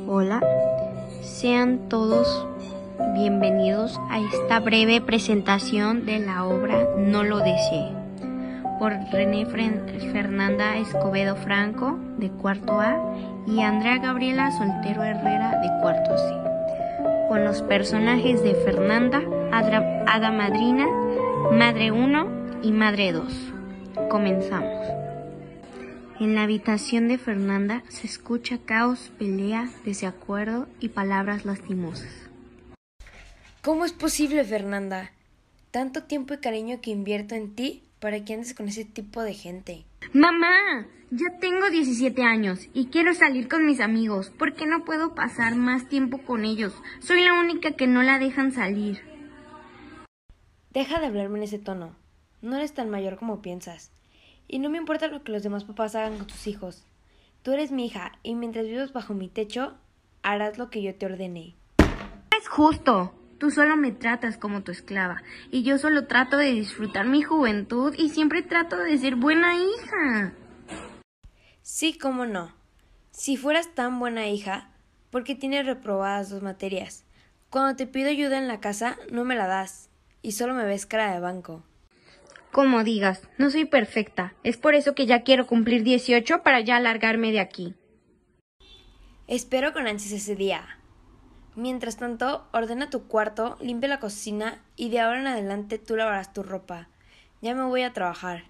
Hola, sean todos bienvenidos a esta breve presentación de la obra No lo deseé, por René Fernanda Escobedo Franco, de cuarto A, y Andrea Gabriela Soltero Herrera, de cuarto C, con los personajes de Fernanda, Hada Madrina, Madre 1 y Madre 2. Comenzamos. En la habitación de Fernanda se escucha caos, pelea, desacuerdo y palabras lastimosas. ¿Cómo es posible, Fernanda? Tanto tiempo y cariño que invierto en ti para que andes con ese tipo de gente. ¡Mamá! Ya tengo 17 años y quiero salir con mis amigos. ¿Por qué no puedo pasar más tiempo con ellos? Soy la única que no la dejan salir. Deja de hablarme en ese tono. No eres tan mayor como piensas. Y no me importa lo que los demás papás hagan con tus hijos. Tú eres mi hija y mientras vivas bajo mi techo, harás lo que yo te ordene. No es justo. Tú solo me tratas como tu esclava y yo solo trato de disfrutar mi juventud y siempre trato de ser buena hija. Sí, cómo no. Si fueras tan buena hija, ¿por qué tienes reprobadas 2 materias? Cuando te pido ayuda en la casa, no me la das y solo me ves cara de banco. Como digas, no soy perfecta. Es por eso que ya quiero cumplir 18 para ya largarme de aquí. Espero con ansias ese día. Mientras tanto, ordena tu cuarto, limpia la cocina y de ahora en adelante tú lavarás tu ropa. Ya me voy a trabajar.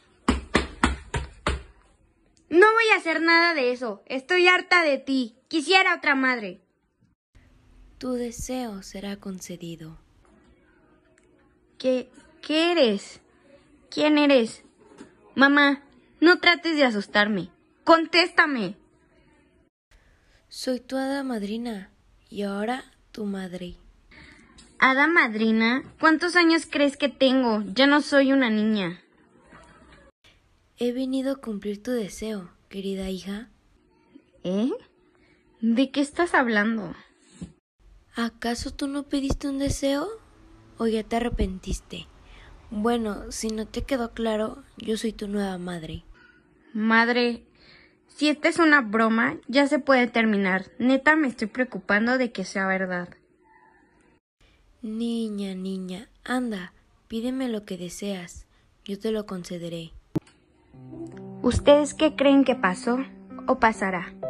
No voy a hacer nada de eso. Estoy harta de ti. Quisiera otra madre. Tu deseo será concedido. ¿Qué eres? ¿Quién eres? Mamá, no trates de asustarme. ¡Contéstame! Soy tu hada madrina y ahora tu madre. ¿Hada madrina? ¿Cuántos años crees que tengo? Ya no soy una niña. He venido a cumplir tu deseo, querida hija. ¿Eh? ¿De qué estás hablando? ¿Acaso tú no pediste un deseo? ¿O ya te arrepentiste? Bueno, si no te quedó claro, yo soy tu nueva madre. Madre, si esta es una broma, ya se puede terminar. Neta, me estoy preocupando de que sea verdad. Niña, anda, pídeme lo que deseas. Yo te lo concederé. ¿Ustedes qué creen que pasó o pasará?